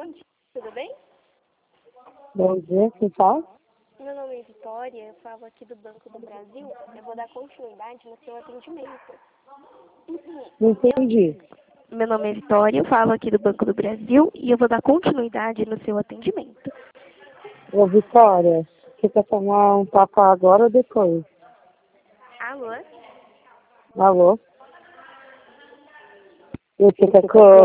Bom dia, tudo bem? Bom dia, quem fala? Meu nome é Vitória, eu falo aqui do Banco do Brasil. Eu vou dar continuidade no seu atendimento. Não entendi. Meu nome é Vitória, eu falo aqui do Banco do Brasil e eu vou dar continuidade no seu atendimento. Ô, Vitória, você quer tomar um papo agora ou depois? Alô? Alô? Você quer que eu